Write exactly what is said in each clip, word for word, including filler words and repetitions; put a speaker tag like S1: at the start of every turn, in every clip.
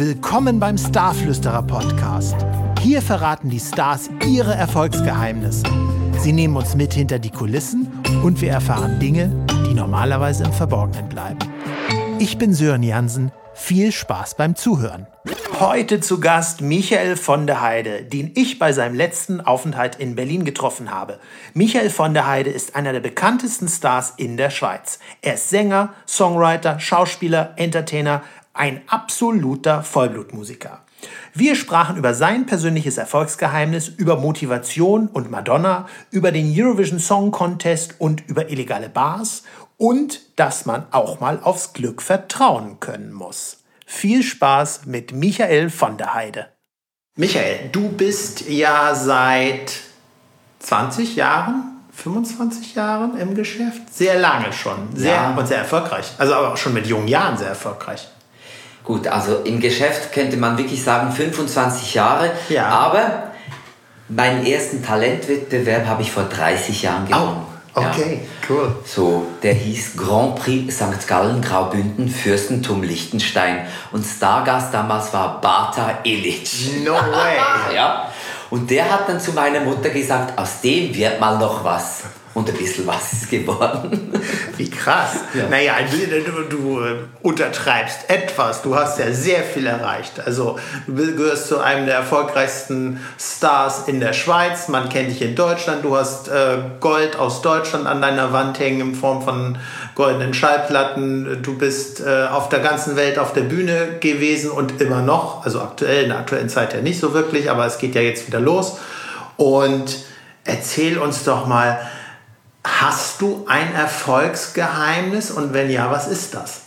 S1: Willkommen beim Starflüsterer Podcast. Hier verraten die Stars ihre Erfolgsgeheimnisse. Sie nehmen uns mit hinter die Kulissen und wir erfahren Dinge, die normalerweise im Verborgenen bleiben. Ich bin Sören Jansen. Viel Spaß beim Zuhören. Heute zu Gast Michael von der Heide, den ich bei seinem letzten Aufenthalt in Berlin getroffen habe. Michael von der Heide ist einer der bekanntesten Stars in der Schweiz. Er ist Sänger, Songwriter, Schauspieler, Entertainer, ein absoluter Vollblutmusiker. Wir sprachen über sein persönliches Erfolgsgeheimnis, über Motivation und Madonna, über den Eurovision Song Contest und über illegale Bars und dass man auch mal aufs Glück vertrauen können muss. Viel Spaß mit Michael von der Heide. Michael, du bist ja seit zwanzig Jahren, fünfundzwanzig Jahren im Geschäft. Sehr lange schon. Sehr, ja. Und sehr erfolgreich. Also aber auch schon mit jungen Jahren sehr erfolgreich.
S2: Gut, also im Geschäft könnte man wirklich sagen fünfundzwanzig Jahre. Ja. Aber meinen ersten Talentwettbewerb habe ich vor dreißig Jahren gewonnen.
S1: Oh, okay, ja. Cool.
S2: So, der hieß Grand Prix Sankt Gallen Graubünden Fürstentum Liechtenstein. Und Stargast damals war Bata Illich.
S1: No way.
S2: Ja. Und der hat dann zu meiner Mutter gesagt, aus dem wird mal noch was. Und ein bisschen was ist geworden.
S1: Wie krass. Ja. Naja, du, du untertreibst etwas. Du hast ja sehr viel erreicht. Also du gehörst zu einem der erfolgreichsten Stars in der Schweiz. Man kennt dich in Deutschland. Du hast äh, Gold aus Deutschland an deiner Wand hängen in Form von goldenen Schallplatten. Du bist äh, auf der ganzen Welt auf der Bühne gewesen und immer noch. Also aktuell, in der aktuellen Zeit ja nicht so wirklich, aber es geht ja jetzt wieder los. Und erzähl uns doch mal, hast du ein Erfolgsgeheimnis und wenn ja, was ist das?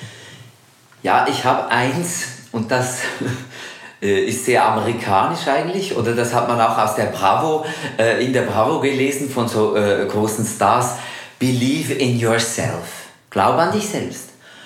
S2: Ja, ich habe eins und das ist sehr amerikanisch eigentlich oder das hat man auch aus der Bravo, äh, in der Bravo gelesen von so äh, großen Stars. Believe in yourself. Glaub an dich selbst.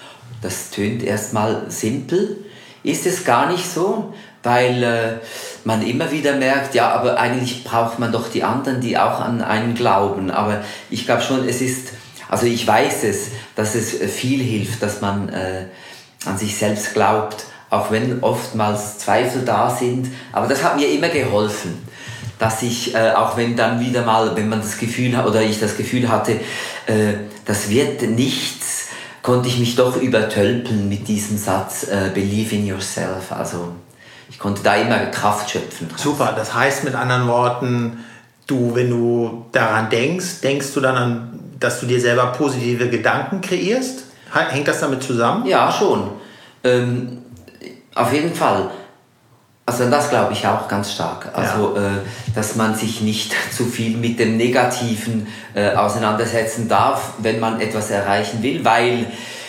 S2: Das tönt erstmal simpel, ist es gar nicht so, weil äh, man immer wieder merkt, ja, aber eigentlich braucht man doch die anderen, die auch an einen glauben. Aber ich glaube schon, es ist, also ich weiß es, dass es viel hilft, dass man äh, an sich selbst glaubt, auch wenn oftmals Zweifel da sind. Aber das hat mir immer geholfen, dass ich, äh, auch wenn dann wieder mal, wenn man das Gefühl hat, oder ich das Gefühl hatte, äh, das wird nichts, konnte ich mich doch übertölpeln mit diesem Satz, äh, Believe in yourself, also ich konnte da immer Kraft schöpfen.
S1: Super, das heißt mit anderen Worten, du, wenn du daran denkst, denkst du dann an, dass du dir selber positive Gedanken kreierst? Hängt das damit zusammen?
S2: Ja, schon. Ähm, auf jeden Fall. Also das glaube ich auch ganz stark. Also, ja. äh, dass man sich nicht zu viel mit dem Negativen äh, auseinandersetzen darf, wenn man etwas erreichen will, weil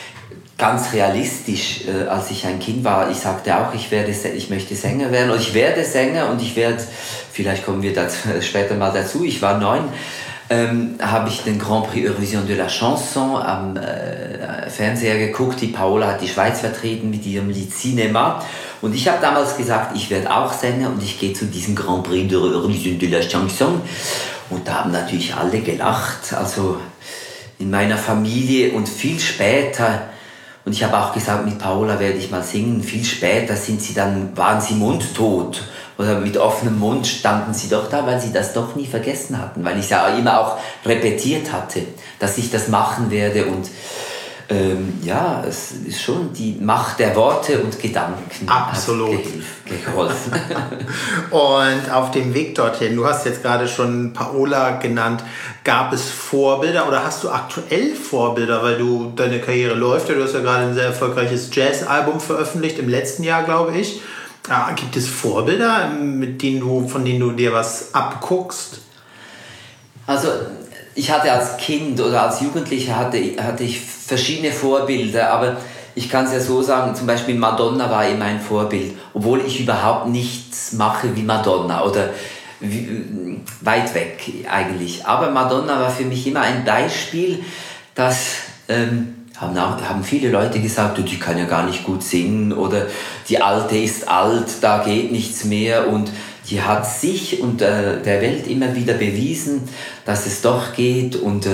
S2: ganz realistisch, äh, als ich ein Kind war, ich sagte auch, ich, werde, ich möchte Sänger werden und ich werde Sänger und ich werde, vielleicht kommen wir dazu, später mal dazu, ich war neun, ähm, habe ich den Grand Prix Eurovision de la Chanson am äh, Fernseher geguckt, die Paola hat die Schweiz vertreten mit ihrem Lied Cinema und ich habe damals gesagt, ich werde auch Sänger und ich gehe zu diesem Grand Prix de Eurovision de la Chanson und da haben natürlich alle gelacht, also in meiner Familie und viel später. Und ich habe auch gesagt, mit Paola werde ich mal singen. Viel später sind sie dann, waren sie mundtot. Oder mit offenem Mund standen sie doch da, weil sie das doch nie vergessen hatten. Weil ich es ja immer auch repetiert hatte, dass ich das machen werde. Und ähm, ja, es ist schon die Macht der Worte und Gedanken.
S1: Absolut.
S2: Hat geholfen.
S1: Und auf dem Weg dorthin, du hast jetzt gerade schon Paola genannt, gab es Vorbilder oder hast du aktuell Vorbilder, weil du deine Karriere läuft? Du hast ja gerade ein sehr erfolgreiches Jazz-Album veröffentlicht, im letzten Jahr, glaube ich. Ja, gibt es Vorbilder, mit denen du, von denen du dir was abguckst?
S2: Also ich hatte als Kind oder als Jugendlicher hatte, hatte ich verschiedene Vorbilder, aber ich kann es ja so sagen, zum Beispiel Madonna war immer ein Vorbild, obwohl ich überhaupt nichts mache wie Madonna oder wie, weit weg eigentlich. Aber Madonna war für mich immer ein Beispiel, das ähm, haben, auch, haben viele Leute gesagt, die kann ja gar nicht gut singen oder die Alte ist alt, da geht nichts mehr und die hat sich und äh, der Welt immer wieder bewiesen, dass es doch geht und äh,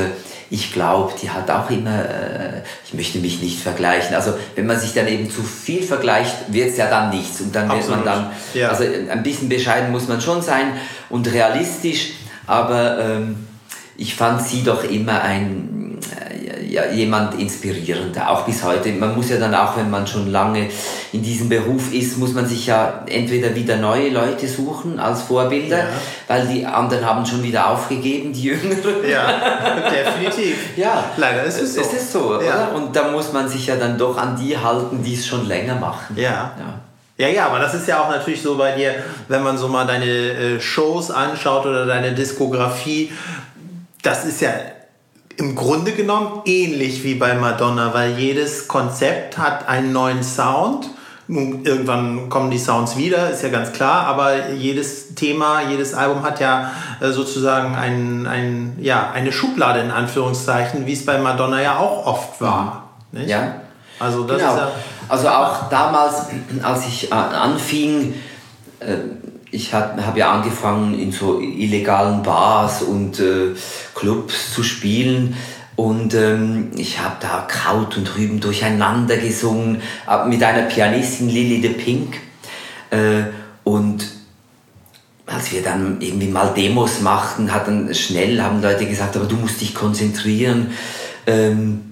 S2: ich glaube, die hat auch immer, äh, ich möchte mich nicht vergleichen, also wenn man sich dann eben zu viel vergleicht, wird es ja dann nichts und dann wird man dann, ja. also ein bisschen bescheiden muss man schon sein und realistisch, aber ähm, ich fand sie doch immer ein, äh, ja, jemand inspirierender, auch bis heute. Man muss ja dann auch, wenn man schon lange in diesem Beruf ist, muss man sich ja entweder wieder neue Leute suchen als Vorbilder, ja. weil die anderen haben schon wieder aufgegeben, die Jüngeren.
S1: Ja, definitiv.
S2: Ja,
S1: leider ist es so.
S2: Es ist so, ja. Oder? Und da muss man sich ja dann doch an die halten, die es schon länger machen.
S1: Ja. ja. Ja, ja, aber das ist ja auch natürlich so bei dir, wenn man so mal deine äh, Shows anschaut oder deine Diskografie, das ist ja im Grunde genommen ähnlich wie bei Madonna, weil jedes Konzept hat einen neuen Sound. Nun, irgendwann kommen die Sounds wieder, ist ja ganz klar, aber jedes Thema, jedes Album hat ja äh, sozusagen ein, ein, ja, eine Schublade in Anführungszeichen, wie es bei Madonna ja auch oft war. Nicht?
S2: Ja.
S1: Also, das
S2: genau.
S1: ist ja
S2: also auch damals, als ich anfing, äh, ich habe hab ja angefangen in so illegalen Bars und äh, Clubs zu spielen und ähm, ich habe da Kraut und Rüben durcheinander gesungen mit einer Pianistin, Lily de Pink, äh, und als wir dann irgendwie mal Demos machten, hat dann schnell haben Leute gesagt, aber du musst dich konzentrieren, ähm,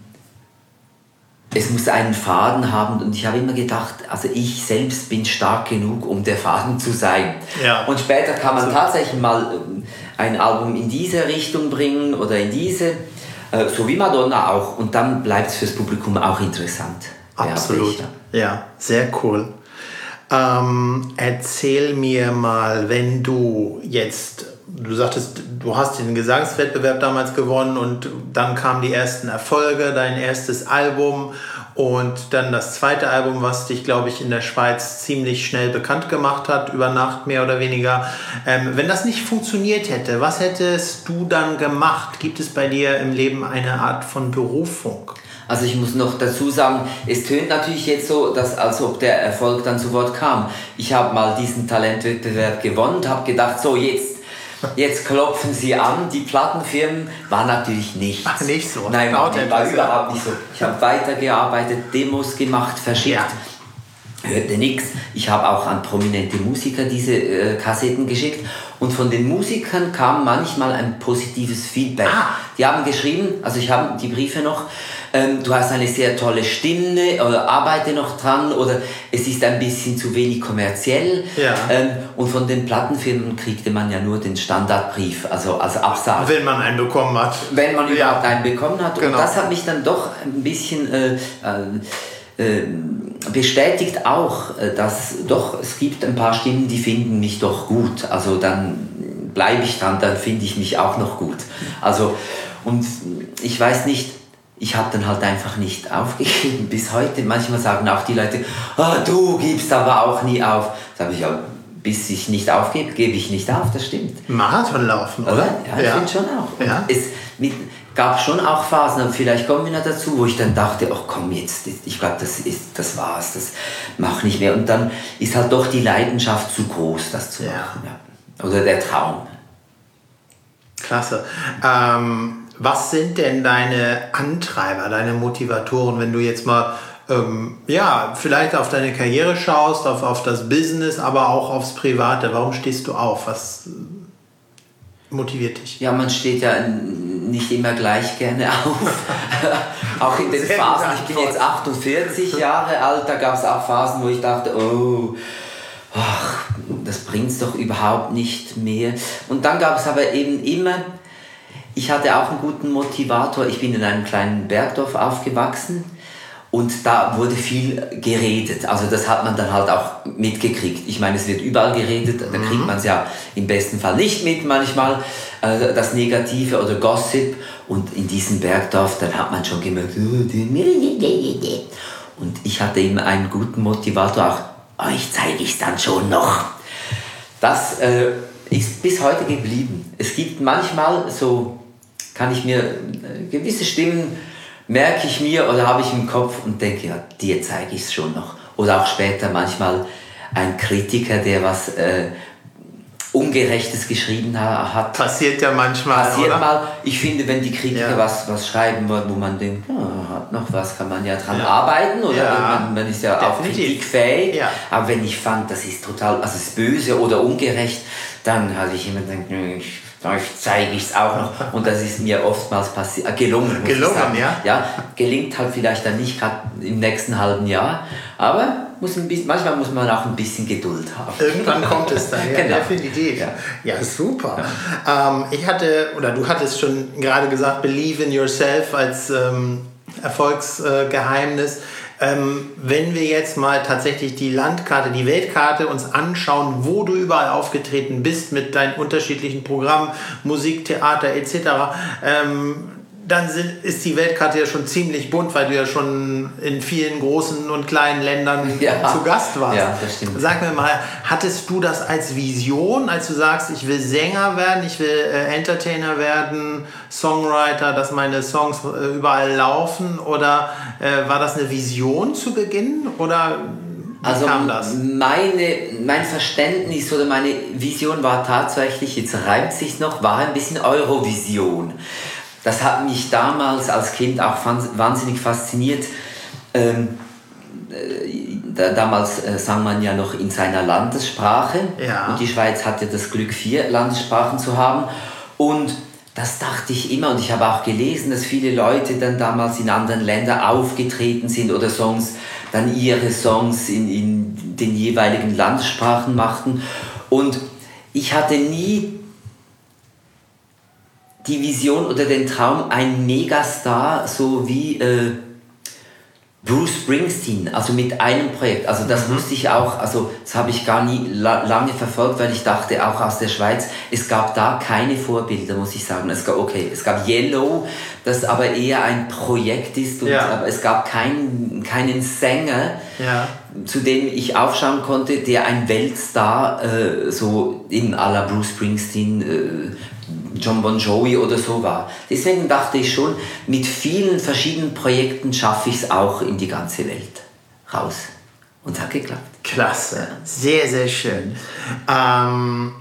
S2: es muss einen Faden haben und ich habe immer gedacht, also ich selbst bin stark genug, um der Faden zu sein.
S1: Ja.
S2: Und später kann man tatsächlich mal ein Album in diese Richtung bringen oder in diese, so wie Madonna auch, und dann bleibt es fürs Publikum auch interessant.
S1: Absolut, ja, sehr cool. Ähm, erzähl mir mal, wenn du jetzt, du sagtest, du hast den Gesangswettbewerb damals gewonnen und dann kamen die ersten Erfolge, dein erstes Album und dann das zweite Album, was dich, glaube ich, in der Schweiz ziemlich schnell bekannt gemacht hat, über Nacht mehr oder weniger. Ähm, wenn das nicht funktioniert hätte, was hättest du dann gemacht? Gibt es bei dir im Leben eine Art von Berufung?
S2: Also ich muss noch dazu sagen, es tönt natürlich jetzt so, dass, als ob der Erfolg dann sofort kam. Ich habe mal diesen Talentwettbewerb gewonnen und habe gedacht, so jetzt, jetzt klopfen sie an. Die Plattenfirmen war natürlich nichts.
S1: Ach, nicht so.
S2: Nein, war überhaupt nicht so. Ich habe weitergearbeitet, Demos gemacht, verschickt. Ja. Hörte nichts. Ich habe auch an prominente Musiker diese äh, Kassetten geschickt und von den Musikern kam manchmal ein positives Feedback. Ah. Die haben geschrieben, also ich habe die Briefe noch, ähm, du hast eine sehr tolle Stimme oder arbeite noch dran oder es ist ein bisschen zu wenig kommerziell.
S1: Ja.
S2: Ähm, und von den Plattenfirmen kriegte man ja nur den Standardbrief, also als Absage.
S1: Wenn man einen bekommen hat.
S2: Wenn man überhaupt ja. einen bekommen hat.
S1: Genau.
S2: Und das hat mich dann doch ein bisschen äh, äh, bestätigt auch, dass doch, es gibt ein paar Stimmen, die finden mich doch gut. Also dann bleibe ich dran, dann finde ich mich auch noch gut. Also, und ich weiß nicht, ich habe dann halt einfach nicht aufgegeben bis heute. Manchmal sagen auch die Leute, oh, du gibst aber auch nie auf. Sag ich, ja, bis ich nicht aufgebe, gebe ich nicht auf, das stimmt.
S1: Marathon laufen, oder?
S2: Ja, ich ja. finde schon auch.
S1: Ja.
S2: Es mit, gab schon auch Phasen, und vielleicht kommen wir noch dazu, wo ich dann dachte, ach komm jetzt, ich glaube, das ist, das war's, das mach nicht mehr. Und dann ist halt doch die Leidenschaft zu groß, das zu machen. Ja. Ja. Oder der Traum.
S1: Klasse. Ähm, was sind denn deine Antreiber, deine Motivatoren, wenn du jetzt mal ähm, ja, vielleicht auf deine Karriere schaust, auf, auf das Business, aber auch aufs Private? Warum stehst du auf? Was motiviert dich?
S2: Ja, man steht ja nicht immer gleich gerne auf. Auch in den Sehr Phasen, ich bin jetzt achtundvierzig Jahre alt, da gab es auch Phasen, wo ich dachte, oh, ach, das bringt es doch überhaupt nicht mehr. Und dann gab es aber eben immer, ich hatte auch einen guten Motivator, ich bin in einem kleinen Bergdorf aufgewachsen und da wurde viel geredet, also das hat man dann halt auch mitgekriegt. Ich meine, es wird überall geredet, da kriegt man es ja im besten Fall nicht mit manchmal, äh, das Negative oder Gossip, und in diesem Bergdorf, dann hat man schon gemerkt, und ich hatte immer einen guten Motivator, auch euch zeige ich es dann schon noch. Das äh, ist bis heute geblieben. Es gibt manchmal so, kann ich mir äh, gewisse Stimmen merke ich mir oder habe ich im Kopf und denke, ja, dir zeige ich es schon noch. Oder auch später manchmal ein Kritiker, der was äh, Ungerechtes geschrieben hat.
S1: Passiert ja manchmal,
S2: Passiert
S1: oder?
S2: mal. Ich finde, wenn die Kritiker
S1: Ja.
S2: was, was schreiben, wo wo man denkt, ja, hat noch was, kann man ja dran
S1: Ja.
S2: arbeiten, oder?
S1: Ja.
S2: Man, man ist ja auch
S1: Definitiv.
S2: kritikfähig.
S1: Ja.
S2: Aber wenn ich fand, das ist total, also es ist böse oder ungerecht, dann habe ich immer gedacht, nö, ich, ich zeige ich es auch noch. Und das ist mir oftmals passi- äh, gelungen. muss
S1: Gelungen,
S2: ich sagen.
S1: ja?
S2: Ja, gelingt halt vielleicht dann nicht gerade im nächsten halben Jahr, aber muss ein bisschen, manchmal muss man auch ein bisschen Geduld haben.
S1: Irgendwann kommt es dann, ja,
S2: Genau.
S1: definitiv.
S2: Ja.
S1: Ja, super. Ähm, ich hatte, oder du hattest schon gerade gesagt, Believe in Yourself als ähm, Erfolgsgeheimnis. Ähm, wenn wir jetzt mal tatsächlich die Landkarte, die Weltkarte uns anschauen, wo du überall aufgetreten bist mit deinen unterschiedlichen Programmen, Musik, Theater et cetera, ähm, dann sind, ist die Weltkarte ja schon ziemlich bunt, weil du ja schon in vielen großen und kleinen Ländern
S2: Ja.
S1: zu Gast warst.
S2: Ja, das stimmt.
S1: Sag mir mal, hattest du das als Vision, als du sagst, ich will Sänger werden, ich will äh, Entertainer werden, Songwriter, dass meine Songs äh, überall laufen, oder äh, war das eine Vision zu Beginn, oder wie
S2: Also
S1: kam das?
S2: meine, mein Verständnis oder meine Vision war tatsächlich, jetzt reimt sich noch, war ein bisschen Eurovision. Das hat mich damals als Kind auch wahnsinnig fasziniert. Ähm, äh, da, damals äh, sang man ja noch in seiner Landessprache.
S1: Ja.
S2: Und die Schweiz hatte das Glück, vier Landessprachen zu haben. Und das dachte ich immer, und ich habe auch gelesen, dass viele Leute dann damals in anderen Ländern aufgetreten sind oder Songs, dann ihre Songs in, in den jeweiligen Landessprachen machten. Und ich hatte nie die Vision oder den Traum, ein Megastar, so wie äh, Bruce Springsteen, also mit einem Projekt. Also das mhm. wusste ich auch, also das habe ich gar nie la- lange verfolgt, weil ich dachte, auch aus der Schweiz, es gab da keine Vorbilder, muss ich sagen. Es gab, okay, es gab Yellow, das aber eher ein Projekt ist, und,
S1: Ja.
S2: aber es gab keinen, keinen Sänger,
S1: Ja.
S2: zu dem ich aufschauen konnte, der ein Weltstar, äh, so in à la Bruce Springsteen, äh, John Bon Jovi oder so war. Deswegen dachte ich schon, mit vielen verschiedenen Projekten schaffe ich es auch in die ganze Welt raus. Und es hat geklappt.
S1: Klasse, sehr, sehr schön. Ähm,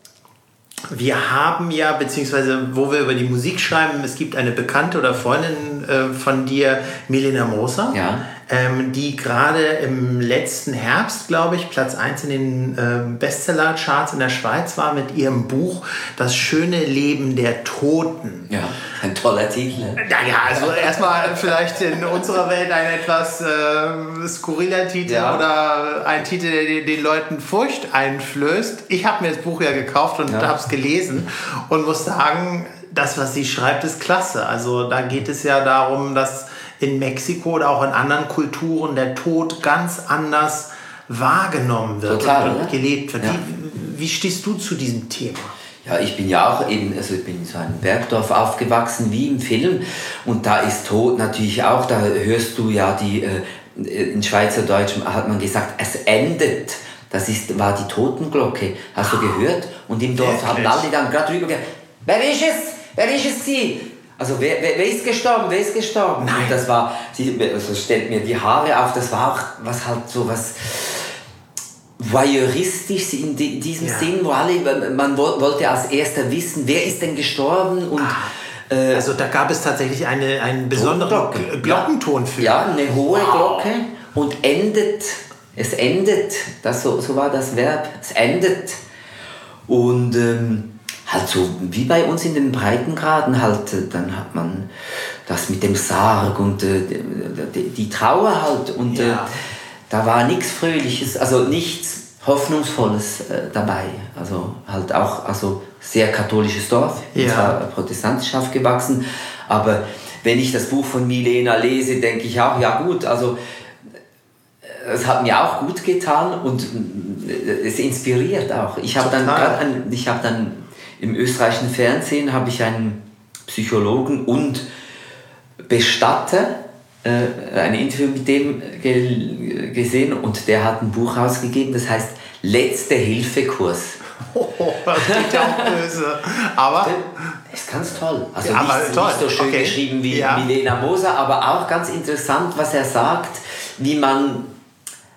S1: wir haben ja, beziehungsweise wo wir über die Musik schreiben, es gibt eine Bekannte oder Freundin äh, von dir, Milena Moser,
S2: Ja.
S1: ähm, die gerade im letzten Herbst, glaube ich, Platz eins in den äh, Bestseller-Charts in der Schweiz war mit ihrem Buch Das schöne Leben der Toten.
S2: Ja, ein toller Titel.
S1: Naja, also erstmal vielleicht in unserer Welt ein etwas äh, skurriler Titel,
S2: Ja.
S1: oder ein Titel, der den, den Leuten Furcht einflößt. Ich habe mir das Buch ja gekauft und
S2: Ja.
S1: habe es gelesen und muss sagen, das, was sie schreibt, ist klasse. Also da geht es ja darum, dass in Mexiko oder auch in anderen Kulturen der Tod ganz anders wahrgenommen wird.
S2: Total,
S1: und, und
S2: ne?
S1: gelebt wird.
S2: Ja.
S1: Wie, wie stehst du zu diesem Thema?
S2: Ja, ich bin ja auch eben, also ich bin in so einem Bergdorf aufgewachsen, wie im Film. Und da ist Tod natürlich auch, da hörst du ja die, äh, in Schweizerdeutsch hat man gesagt, es endet. Das ist, war die Totenglocke. Hast du gehört? Und im Dorf haben alle dann gerade drüber gesagt, wer ist es? Wer ist es sie? Also wer, wer, wer ist gestorben? Wer ist gestorben?
S1: Nein.
S2: Und das war, sie also stellt mir die Haare auf, das war auch was halt so was voyeuristisch in die, diesem
S1: Ja.
S2: Sinn, wo alle, man wo- wollte als erster wissen, wer ist denn gestorben, und äh,
S1: Also da gab es tatsächlich eine, einen besonderen
S2: Glocke.
S1: Gl- Glockenton für.
S2: ja, eine hohe
S1: Wow.
S2: Glocke, und endet, es endet, das, so, so war das Verb, es endet. Und ähm, halt so wie bei uns in den Breitengraden halt, äh, dann hat man das mit dem Sarg und äh, die, die Trauer halt, und
S1: Ja.
S2: äh, da war nichts Fröhliches, also nichts Hoffnungsvolles äh, dabei. Also halt auch, also sehr katholisches Dorf, ich bin
S1: Ja.
S2: zwar protestantisch aufgewachsen, aber wenn ich das Buch von Milena lese, denke ich auch, ja gut, also es hat mir auch gut getan und äh, es inspiriert auch. Ich habe dann,
S1: Total.
S2: grad ein, ich habe dann im österreichischen Fernsehen habe ich einen Psychologen und Bestatter, äh, ein Interview mit dem ge- gesehen, und der hat ein Buch rausgegeben, das heißt Letzte Hilfe-Kurs.
S1: Oh, das klingt ja auch böse. Aber
S2: Das ist ganz toll. Also
S1: Ja,
S2: nicht,
S1: aber toll.
S2: nicht so schön
S1: Okay.
S2: geschrieben wie
S1: Ja.
S2: Milena Moser, aber auch ganz interessant, was er sagt, wie man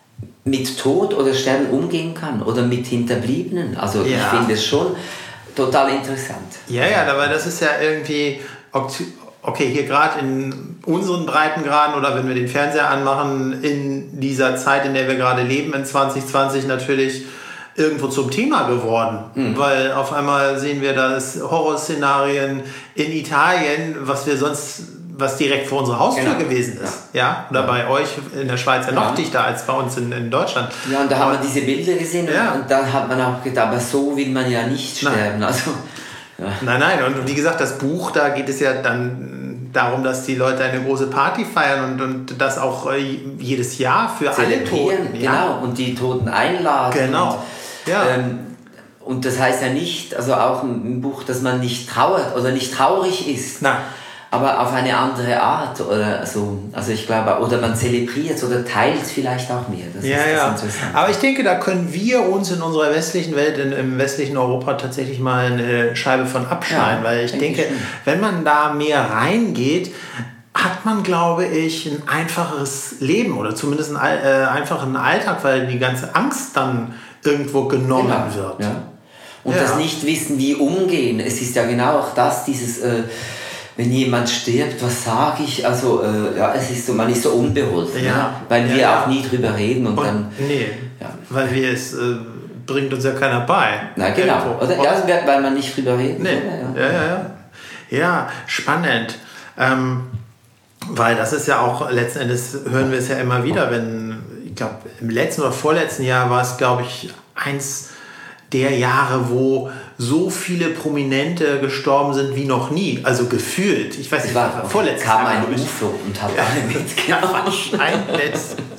S2: mit Tod oder Sterben umgehen kann oder mit Hinterbliebenen. Also ja. ich finde es schon total interessant.
S1: Ja, ja, aber das ist ja irgendwie, okay, hier gerade in unseren Breitengraden oder wenn wir den Fernseher anmachen, in dieser Zeit, in der wir gerade leben, in zwanzig zwanzig natürlich irgendwo zum Thema geworden. Mhm. Weil auf einmal sehen wir das Horrorszenarien in Italien, was wir sonst... was direkt vor unserer Haustür genau. gewesen ist. Ja. ja? Oder ja. bei euch in der Schweiz ja noch ja. dichter als bei uns in, in Deutschland.
S2: Ja, und da haben wir diese Bilder gesehen ja. und dann hat man auch gedacht, aber so will man ja nicht sterben. Nein. Also, ja.
S1: nein, nein. Und wie gesagt, das Buch, da geht es ja dann darum, dass die Leute eine große Party feiern und, und das auch äh, jedes Jahr für alle Toten.
S2: Genau, ja. und die Toten einladen.
S1: Genau.
S2: Und,
S1: ja.
S2: ähm, und das heißt ja nicht, also auch im Buch, dass man nicht trauert oder nicht traurig ist.
S1: Nein.
S2: Aber auf eine andere Art oder so. Also ich glaube, oder man zelebriert oder teilt vielleicht auch mehr. Das
S1: ja,
S2: ist das
S1: ja.
S2: Interessante.
S1: Aber ich denke, da können wir uns in unserer westlichen Welt, in, im westlichen Europa tatsächlich mal eine Scheibe von abschneiden. Ja, weil ich denke, ich wenn man da mehr reingeht, hat man, glaube ich, ein einfacheres Leben oder zumindest einen äh, einfachen Alltag, weil die ganze Angst dann irgendwo genommen genau. wird.
S2: Ja. Und
S1: ja.
S2: das Nicht-Wissen, wie umgehen. Es ist ja genau auch das, dieses... Äh, wenn jemand stirbt, was sage ich? Also, äh, ja, es ist so, man ist so unbeholfen, ja. ne? Weil wir ja, ja. auch nie drüber reden und, und dann...
S1: Nee, ja. weil wir es... Äh, bringt uns ja keiner bei.
S2: Na genau, oder? Ja, weil man nicht drüber redet.
S1: Nee. Ja, ja, ja. Ja, ja spannend. Ähm, weil das ist ja auch, letzten Endes hören wir es ja immer wieder, wenn, ich glaube, im letzten oder vorletzten Jahr war es, glaube ich, eins der Jahre, wo so viele Prominente gestorben sind wie noch nie. Also gefühlt. Ich weiß nicht,
S2: war vorletztes Jahr. Kam ein U F O und hat alle
S1: mitgenommen.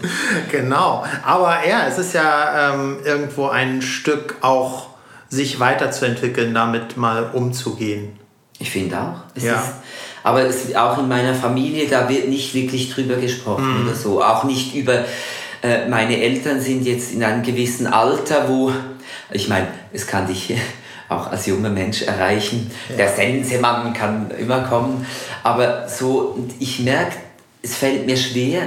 S1: Genau. Aber ja, es ist ja ähm, irgendwo ein Stück auch, sich weiterzuentwickeln, damit mal umzugehen.
S2: Ich finde auch. Es
S1: ja.
S2: ist, aber es, auch in meiner Familie, da wird nicht wirklich drüber gesprochen mm. oder so. Auch nicht über... Äh, meine Eltern sind jetzt in einem gewissen Alter, wo... Ich meine, es kann dich auch als junger Mensch erreichen. Ja. Der Sensenmann kann immer kommen. Aber so, ich merke, es fällt mir schwer.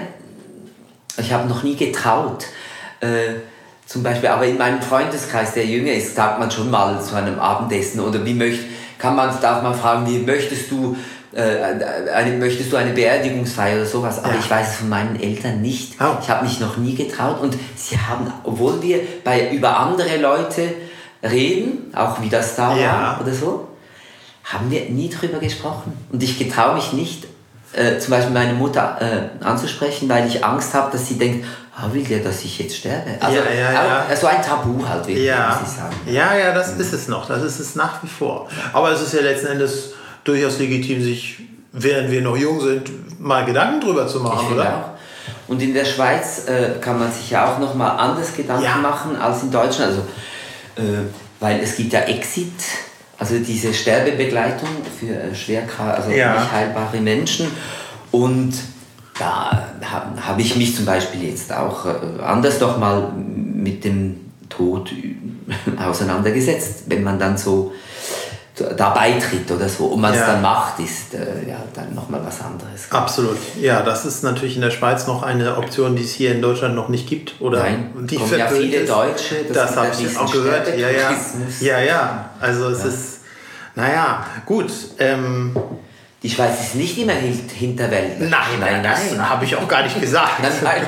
S2: Ich habe noch nie getraut. Äh, zum Beispiel, aber in meinem Freundeskreis, der jünger ist, sagt man schon mal zu einem Abendessen oder wie möcht, kann man, darf man fragen, wie möchtest du äh, eine, möchtest du eine Beerdigungsfeier oder sowas? Aber ja. ich weiß es von meinen Eltern nicht. Oh. Ich habe mich noch nie getraut und sie haben, obwohl wir bei, über andere Leute reden, auch wie das da
S1: ja.
S2: war oder so, haben wir nie drüber gesprochen. Und ich getraue mich nicht, äh, zum Beispiel meine Mutter äh, anzusprechen, weil ich Angst habe, dass sie denkt, ah, will der, dass ich jetzt sterbe? Also
S1: ja, ja, ja.
S2: Auch, so ein Tabu halt, wirklich,
S1: ja.
S2: muss ich sagen.
S1: Ja, ja, das mhm. ist es noch. Das ist es nach wie vor. Aber es ist ja letzten Endes durchaus legitim, sich, während wir noch jung sind, mal Gedanken drüber zu machen,
S2: ich
S1: oder?
S2: Auch. Und in der Schweiz äh, kann man sich ja auch noch mal anders Gedanken ja. machen als in Deutschland. Also, äh, weil es gibt ja Exit, also diese Sterbebegleitung für äh, schwer, also
S1: ja.
S2: nicht heilbare Menschen. Und da habe hab ich mich zum Beispiel jetzt auch äh, anders doch mal mit dem Tod auseinandergesetzt, wenn man dann so da beitritt oder so und man es ja. dann macht, ist äh, ja dann nochmal was anderes.
S1: Absolut. Ja, das ist natürlich in der Schweiz noch eine Option, die es hier in Deutschland noch nicht gibt. Oder
S2: Nein,
S1: die
S2: kommen ja viele
S1: ist.
S2: Deutsche.
S1: Das, das habe ich auch gehört. Ja, ja. ja, ja. Also es ja. ist, naja, gut. Ähm,
S2: die Schweiz ist nicht immer Hinterwelt.
S1: Nein, nein, nein. Das habe ich auch gar nicht gesagt.
S2: nein, nein.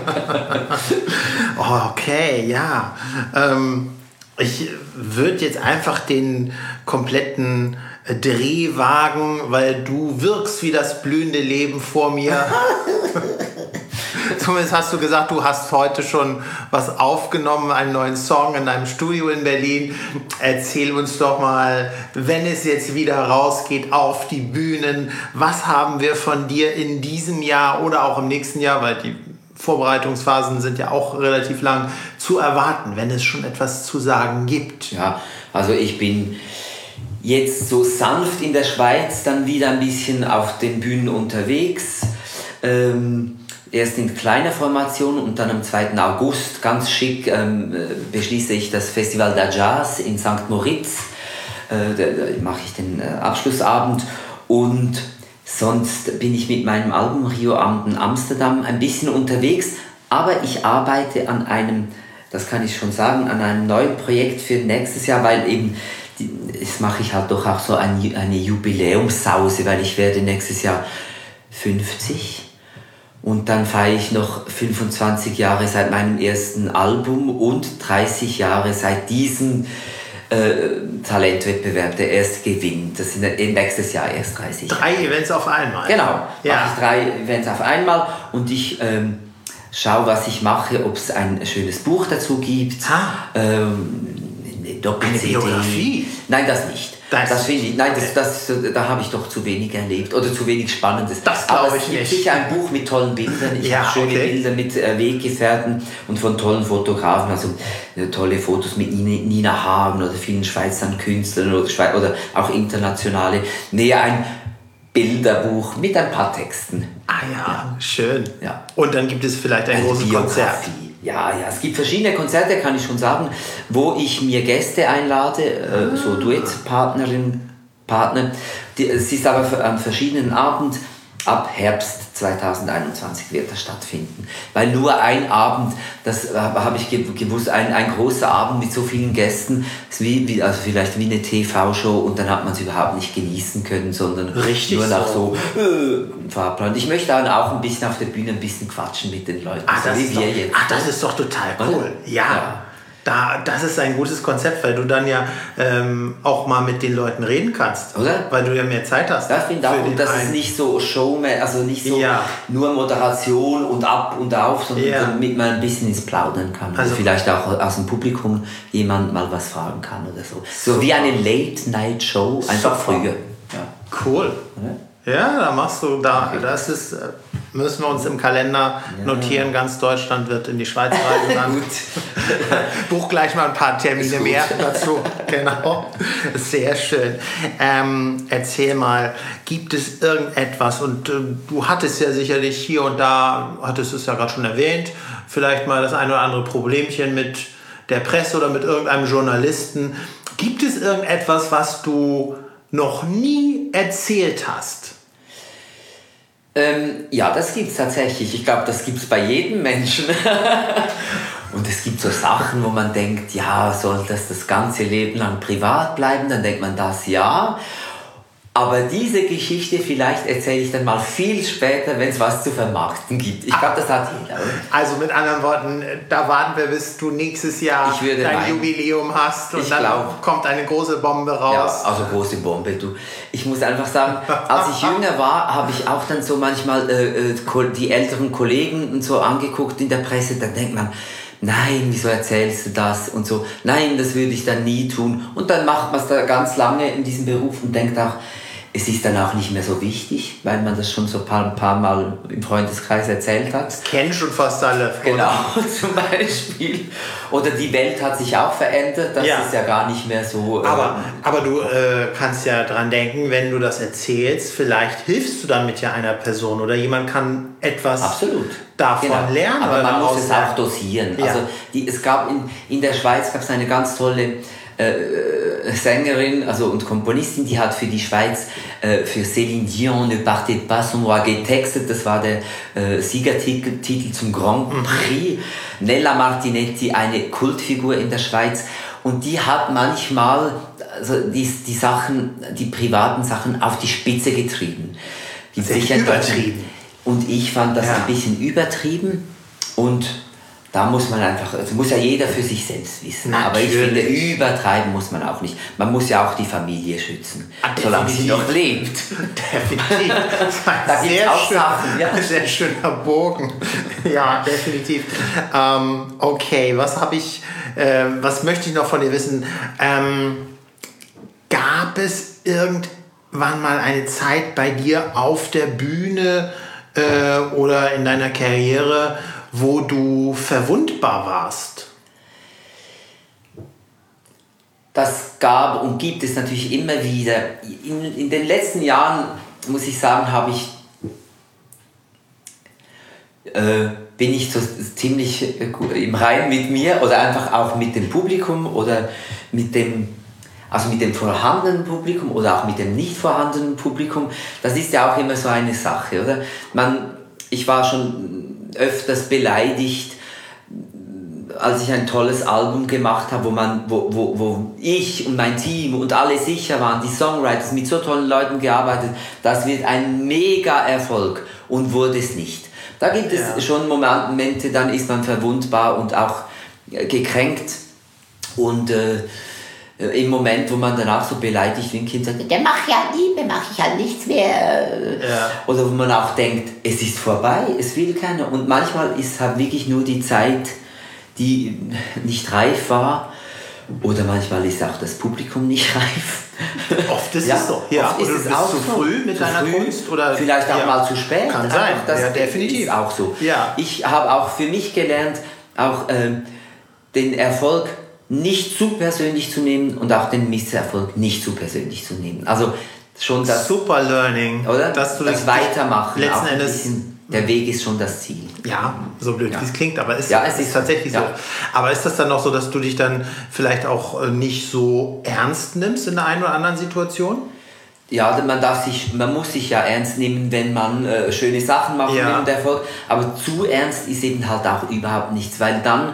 S1: oh, okay, ja. Ähm, Ich würde jetzt einfach den kompletten Dreh wagen, weil du wirkst wie das blühende Leben vor mir. Zumindest hast du gesagt, du hast heute schon was aufgenommen, einen neuen Song in deinem Studio in Berlin. Erzähl uns doch mal, wenn es jetzt wieder rausgeht auf die Bühnen, was haben wir von dir in diesem Jahr oder auch im nächsten Jahr, weil die Vorbereitungsphasen sind ja auch relativ lang, zu erwarten, wenn es schon etwas zu sagen gibt.
S2: Ja, also ich bin jetzt so sanft in der Schweiz, dann wieder ein bisschen auf den Bühnen unterwegs. Ähm, erst in kleiner Formation und dann am zweiten August, ganz schick, ähm, beschließe ich das Festival der Jazz in Sankt Moritz. Äh, da, da mache ich den äh, Abschlussabend und sonst bin ich mit meinem Album Rio Amden Amsterdam ein bisschen unterwegs, Aber ich arbeite an einem, das kann ich schon sagen, an einem neuen Projekt für nächstes Jahr, weil eben, die, das mache ich halt doch auch so ein, eine Jubiläumssause, weil ich werde nächstes Jahr fünfzig und dann feiere ich noch fünfundzwanzig Jahre seit meinem ersten Album und dreißig Jahre seit diesem äh, Talentwettbewerb, der erst gewinnt. Das sind nächstes Jahr erst dreißig.
S1: Drei Events auf einmal?
S2: Genau,
S1: ja.
S2: mache ich drei Events auf einmal und ich ähm, schaue, was ich mache, ob es ein schönes Buch dazu gibt.
S1: Ah.
S2: Ähm, eine Doppel-C D.
S1: Eine Biografie?
S2: Nein, das nicht.
S1: Das,
S2: das finde ich, nein, das, das, da habe ich doch zu wenig erlebt oder zu wenig Spannendes.
S1: Das glaube ich
S2: nicht.
S1: nicht.
S2: Sicher ein Buch mit tollen Bildern. Ich
S1: ja,
S2: habe schöne
S1: okay.
S2: Bilder mit äh, Weggefährten und von tollen Fotografen, also äh, tolle Fotos mit Nina, Nina Hagen oder vielen Schweizern Künstlern oder, Schweiz, oder auch internationale. Nee, ein Bilderbuch mit ein paar Texten.
S1: Ah ja, ja. Schön.
S2: Ja.
S1: Und dann gibt es vielleicht ein
S2: eine
S1: großes
S2: Biografie.
S1: Konzert.
S2: Ja, ja, es gibt verschiedene Konzerte, kann ich schon sagen, wo ich mir Gäste einlade, äh, so Duettpartnerinnen, Partner. Die, es ist aber an verschiedenen Abend, ab Herbst zweitausendeinundzwanzig wird das stattfinden. Weil nur ein Abend, das habe ich gewusst, ein, ein großer Abend mit so vielen Gästen, ist wie, wie, also vielleicht wie eine T V-Show und dann hat man es überhaupt nicht genießen können, sondern
S1: Richtig
S2: nur nach
S1: so,
S2: so äh, Fahrplan. Ich möchte dann auch ein bisschen auf der Bühne ein bisschen quatschen mit den Leuten.
S1: Ah,
S2: so
S1: das,
S2: wie
S1: ist
S2: wir
S1: doch,
S2: jetzt.
S1: ah, das ist doch total cool.
S2: Oder?
S1: Ja.
S2: Ja.
S1: Da, das ist ein gutes Konzept, weil du dann ja ähm, auch mal mit den Leuten reden kannst.
S2: Oder?
S1: Weil du ja mehr Zeit hast.
S2: Das finde ich auch, und das
S1: einen.
S2: ist nicht so Showman, also nicht so
S1: Ja.
S2: nur Moderation und ab und auf, sondern
S1: Ja.
S2: damit man ein bisschen ins Plaudern kann.
S1: Also-
S2: Also vielleicht auch aus dem Publikum jemand mal was fragen kann oder so. So wie eine Late-Night-Show, einfach
S1: Super.
S2: früher. Ja.
S1: Cool.
S2: Ja.
S1: Ja, da machst du, da, das ist, äh, müssen wir uns im Kalender notieren, ganz Deutschland wird in die Schweiz reisen. Dann
S2: Gut.
S1: buch gleich mal ein paar Termine
S2: Ist gut.
S1: mehr dazu. Genau, sehr schön. Ähm, erzähl mal, gibt es irgendetwas, und äh, du hattest ja sicherlich hier und da, hattest es ja gerade schon erwähnt, vielleicht mal das ein oder andere Problemchen mit der Presse oder mit irgendeinem Journalisten. Gibt es irgendetwas, was du noch nie erzählt hast?
S2: Ähm, ja, das gibt es tatsächlich. Ich glaube, das gibt es bei jedem Menschen. Und es gibt so Sachen, wo man denkt, ja, soll das das ganze Leben lang privat bleiben? Dann denkt man das, ja. Aber diese Geschichte vielleicht erzähle ich dann mal viel später, wenn es was zu vermarkten gibt. Ich glaube, das hat jeder, oder?
S1: Also mit anderen Worten, da warten wir, bis du nächstes Jahr
S2: Ich würde
S1: dein
S2: meinen.
S1: Jubiläum hast und
S2: Ich
S1: dann
S2: glaub.
S1: kommt eine große Bombe
S2: Ja,
S1: raus.
S2: also große Bombe, du. Ich muss einfach sagen, als ich jünger war, habe ich auch dann so manchmal äh, die älteren Kollegen und so angeguckt in der Presse, dann denkt man, nein, wieso erzählst du das und so, nein, das würde ich dann nie tun. Und dann macht man es da ganz lange in diesem Beruf und denkt auch, es ist dann auch nicht mehr so wichtig, weil man das schon so ein paar, ein paar Mal im Freundeskreis erzählt hat.
S1: Das kennen schon fast alle.
S2: Genau, zum Beispiel. Oder die Welt hat sich auch verändert, das
S1: Ja.
S2: ist ja gar nicht mehr so...
S1: Aber,
S2: ähm,
S1: aber du äh, kannst ja dran denken, wenn du das erzählst, vielleicht hilfst du damit ja einer Person oder jemand kann etwas
S2: Absolut.
S1: davon
S2: Genau.
S1: lernen.
S2: Aber
S1: oder
S2: man muss
S1: daraus
S2: es auch
S1: lernen.
S2: dosieren.
S1: Ja.
S2: Also die, es gab in, in der Schweiz gab es eine ganz tolle äh, Sängerin also, und Komponistin, die hat für die Schweiz äh, für Céline Dion Ne partez pas sans moi getextet. Das war der äh, Siegertitel Titel zum Grand Prix. Mhm. Nella Martinetti, eine Kultfigur in der Schweiz. Und die hat manchmal also die, die Sachen, die privaten Sachen auf die Spitze getrieben. Gibt
S1: Sehr
S2: sicher
S1: übertrieben.
S2: Und ich fand das
S1: Ja.
S2: ein bisschen übertrieben und da muss man einfach, also muss ja jeder für sich selbst wissen.
S1: Natürlich.
S2: Aber ich finde, übertreiben muss man auch nicht. Man muss ja auch die Familie schützen,
S1: Ah,
S2: solange sie
S1: definitiv.
S2: noch lebt.
S1: Definitiv. Das war ein
S2: Da gibt's
S1: sehr,
S2: auch
S1: schön,
S2: Sachen, ja.
S1: sehr schöner Bogen. Ja, definitiv. Ähm, okay, was habe ich, äh, was möchte ich noch von dir wissen? Ähm, gab es irgendwann mal eine Zeit bei dir auf der Bühne äh, oder in deiner Karriere, wo du verwundbar warst?
S2: Das gab und gibt es natürlich immer wieder. In, in den letzten Jahren, muss ich sagen, habe ich, äh, bin ich so ziemlich im Reinen mit mir oder einfach auch mit dem Publikum oder mit dem, also mit dem vorhandenen Publikum oder auch mit dem nicht vorhandenen Publikum. Das ist ja auch immer so eine Sache, oder? Man, ich war schon öfters beleidigt, als ich ein tolles Album gemacht habe, wo, man, wo, wo, wo ich und mein Team und alle sicher waren, die Songwriters mit so tollen Leuten gearbeitet, das wird ein Mega-Erfolg und wurde es nicht. Da gibt es ja. schon Momente, dann ist man verwundbar und auch gekränkt und äh, im Moment, wo man danach so beleidigt wie ein Kind sagt, der macht ja Liebe, mache ich halt nichts mehr. Ja. Oder wo man auch denkt, es ist vorbei, es will keiner. Und manchmal ist halt wirklich nur die Zeit, die nicht reif war. Oder manchmal ist auch das Publikum nicht reif.
S1: Oft ist ja, es so. Ja,
S2: oft ist es auch
S1: zu
S2: so.
S1: früh mit
S2: zu
S1: deiner
S2: früh,
S1: Kunst. Oder
S2: vielleicht auch
S1: ja.
S2: mal zu spät.
S1: Kann sein,
S2: das
S1: ja, definitiv.
S2: Ist auch so.
S1: Ja.
S2: Ich habe auch für mich gelernt, auch ähm, den Erfolg nicht zu persönlich zu nehmen und auch den Misserfolg nicht zu persönlich zu nehmen. Also schon das
S1: super Learning,
S2: oder?
S1: Dass du
S2: das, das Weitermachen.
S1: Letzten Endes
S2: bisschen, der Weg ist schon das Ziel.
S1: Ja, so blöd
S2: ja.
S1: wie es klingt, aber es,
S2: ja,
S1: es ist tatsächlich ja. so. Aber ist das dann auch so, dass du dich dann vielleicht auch nicht so ernst nimmst in der einen oder anderen Situation?
S2: Ja, man darf sich, man muss sich ja ernst nehmen, wenn man äh, schöne Sachen macht
S1: ja.
S2: und Erfolg. Aber zu ernst ist eben halt auch überhaupt nichts, weil dann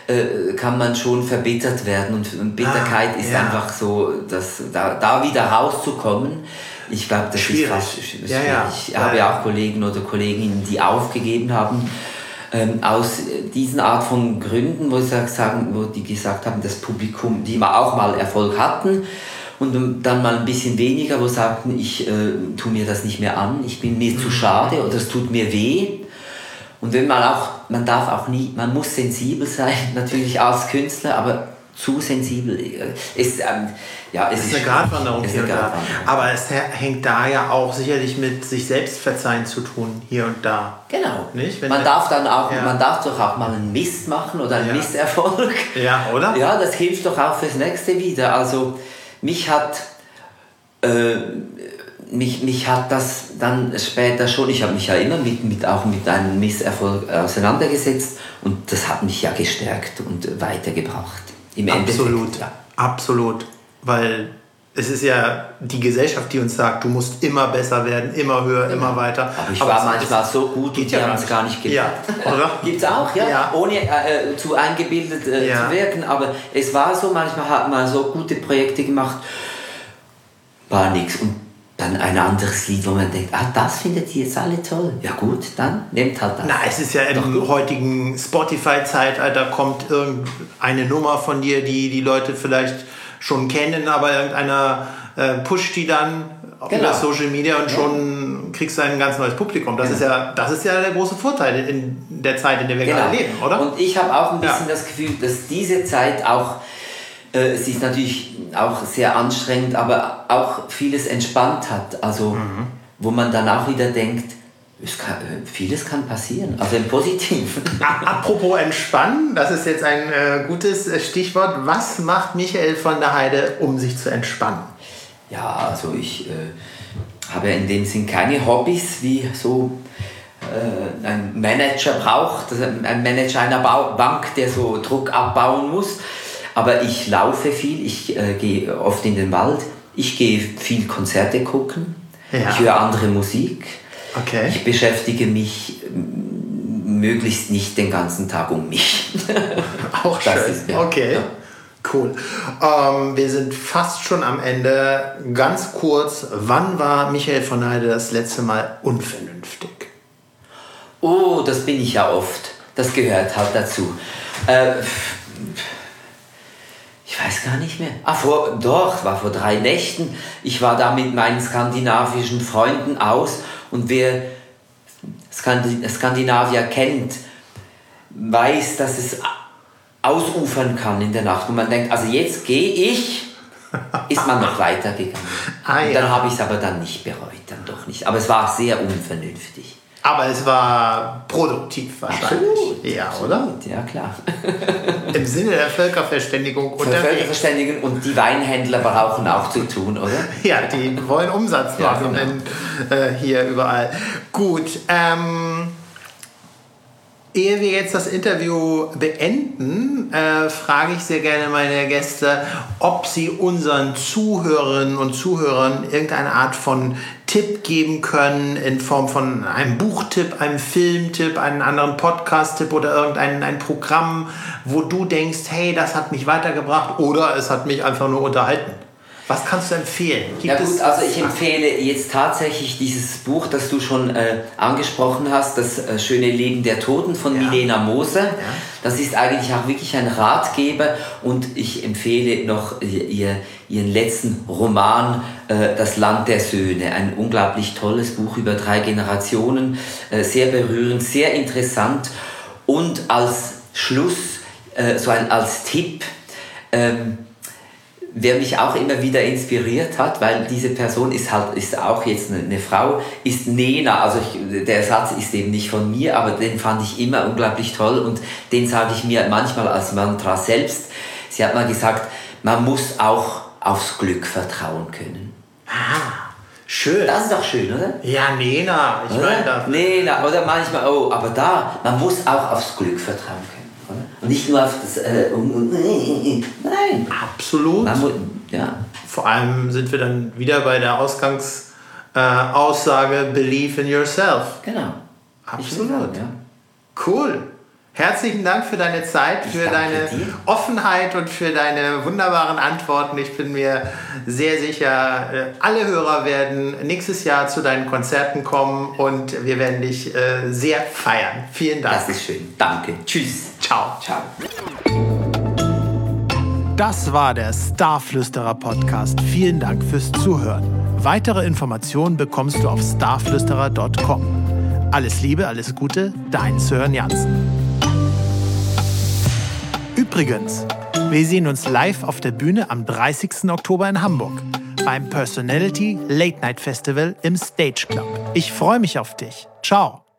S2: kann man schon verbittert werden und Bitterkeit ah, ist ja. einfach so, dass da, da wieder rauszukommen, ich glaube, das schwierig. ist fast schwierig. Ja, ja. Ich habe ja auch Kollegen oder Kolleginnen, die aufgegeben haben, ähm, aus diesen Art von Gründen, wo, ich sagen, wo die gesagt haben, das Publikum, die auch mal Erfolg hatten und dann mal ein bisschen weniger, wo sagten, ich äh, tue mir das nicht mehr an, ich bin mir mhm. zu schade oder es tut mir weh. Und wenn man auch, man darf auch nie, man muss sensibel sein, natürlich als Künstler, aber zu sensibel. Ist, ähm, ja, es
S1: ist
S2: ist
S1: eine Gratwanderung hier und da.
S2: Gratwanderung.
S1: Aber es hängt da ja auch sicherlich mit sich selbst verzeihen zu tun, hier und da.
S2: Genau.
S1: Nicht? Wenn
S2: man darf dann auch,
S1: ja.
S2: man darf doch auch mal einen Mist machen oder einen ja. Misserfolg.
S1: Ja, oder?
S2: Ja, das hilft doch auch fürs nächste wieder. Also mich hat äh, Mich, mich hat das dann später schon, ich habe mich ja immer mit, mit, auch mit einem Misserfolg auseinandergesetzt und das hat mich ja gestärkt und weitergebracht. Im
S1: absolut,
S2: Endeffekt, ja.
S1: absolut, weil es ist ja die Gesellschaft, die uns sagt, du musst immer besser werden, immer höher, ja. immer weiter.
S2: Aber ich Aber war manchmal so gut und die ja haben es gar nicht gelernt.
S1: Ja, oder?
S2: Gibt es auch, ja,
S1: ja.
S2: ohne äh, zu eingebildet äh, ja. zu wirken, aber es war so, manchmal hat man so gute Projekte gemacht, war nichts und dann ein anderes Lied, wo man denkt, ah, das findet ihr jetzt alle toll. Ja gut, dann nehmt halt das.
S1: Na, es ist ja im Doch, heutigen Spotify-Zeitalter kommt irgendeine Nummer von dir, die die Leute vielleicht schon kennen, aber irgendeiner äh, pusht die dann genau. über Social Media und ja. schon kriegst du ein ganz neues Publikum. Das, genau. ist ja, das ist ja der große Vorteil in der Zeit, in der wir genau. gerade leben, oder?
S2: Und ich habe auch ein bisschen ja. das Gefühl, dass diese Zeit auch es ist natürlich auch sehr anstrengend, aber auch vieles entspannt hat. Also, mhm. wo man dann auch wieder denkt, es kann, vieles kann passieren, also im Positiven.
S1: Apropos entspannen, das ist jetzt ein äh, gutes Stichwort. Was macht Michael von der Heide, um sich zu entspannen?
S2: Ja, also ich äh, habe in dem Sinn keine Hobbys, wie so äh, ein Manager braucht, also ein Manager einer Bau- Bank, der so Druck abbauen muss. Aber ich laufe viel, ich äh, gehe oft in den Wald, ich gehe viel Konzerte gucken, ja. ich höre andere Musik,
S1: okay.
S2: ich beschäftige mich m- möglichst nicht den ganzen Tag um mich.
S1: Auch schön, ist, ja. okay, ja. cool. Ähm, wir sind fast schon am Ende. Ganz kurz, wann war Michael von Heide das letzte Mal unvernünftig?
S2: Oh, das bin ich ja oft, das gehört halt dazu. Äh, Ich weiß gar nicht mehr. Ah, vor, doch, war vor drei Nächten. Ich war da mit meinen skandinavischen Freunden aus und wer Skandinavier kennt, weiß, dass es ausufern kann in der Nacht. Und man denkt, also jetzt gehe ich, ist man noch weitergegangen. Ah, ja. Und dann habe ich es aber dann nicht bereut, dann doch nicht. Aber es war sehr unvernünftig.
S1: Aber es war produktiv wahrscheinlich.
S2: Absolut,
S1: ja,
S2: absolut,
S1: oder?
S2: Ja, klar.
S1: Im Sinne der Völkerverständigung.
S2: Und Völkerverständigung und die Weinhändler brauchen auch zu tun, oder?
S1: Ja, die wollen Umsatz machen
S2: ja, genau.
S1: in, äh, hier überall. Gut, ähm, ehe wir jetzt das Interview beenden, äh, frage ich sehr gerne meine Gäste, ob sie unseren Zuhörerinnen und Zuhörern irgendeine Art von Tipp geben können in Form von einem Buchtipp, einem Filmtipp, einem anderen Podcast-Tipp oder irgendein ein Programm, wo du denkst, hey, das hat mich weitergebracht oder es hat mich einfach nur unterhalten. Was kannst du empfehlen? Gibt
S2: ja gut,
S1: es
S2: also ich empfehle jetzt tatsächlich dieses Buch, das du schon äh, angesprochen hast, Das äh, schöne Leben der Toten von ja. Milena Moser. Ja. Das ist eigentlich auch wirklich ein Ratgeber und ich empfehle noch ihr, ihren letzten Roman, äh, Das Land der Söhne. Ein unglaublich tolles Buch über drei Generationen, äh, sehr berührend, sehr interessant und als Schluss, äh, so ein als Tipp, ähm, wer mich auch immer wieder inspiriert hat, weil diese Person ist halt ist auch jetzt eine, eine Frau, ist Nena. Also ich, der Satz ist eben nicht von mir, aber den fand ich immer unglaublich toll und den sage ich mir manchmal als Mantra selbst. Sie hat mal gesagt, man muss auch aufs Glück vertrauen können.
S1: Ah, schön.
S2: Das ist doch schön, oder?
S1: Ja, Nena. Ich meine das.
S2: Nena, oder manchmal, oh, aber da, man muss auch aufs Glück vertrauen können. Und nicht nur auf das... Äh, nein.
S1: Absolut.
S2: Man, ja.
S1: Vor allem sind wir dann wieder bei der Ausgangsaussage äh, Believe in yourself.
S2: Genau.
S1: Absolut. Ja. Cool. Herzlichen Dank für deine Zeit, für deine dir. Offenheit und für deine wunderbaren Antworten. Ich bin mir sehr sicher, alle Hörer werden nächstes Jahr zu deinen Konzerten kommen und wir werden dich äh, sehr feiern. Vielen Dank.
S2: Das ist schön. Danke. Tschüss.
S1: Ciao.
S2: Ciao.
S1: Das war der Starflüsterer Podcast. Vielen Dank fürs Zuhören. Weitere Informationen bekommst du auf starflüsterer punkt com. Alles Liebe, alles Gute, dein Sören Jansen. Übrigens, wir sehen uns live auf der Bühne am dreißigsten Oktober in Hamburg beim Personality Late Night Festival im Stage Club. Ich freue mich auf dich. Ciao.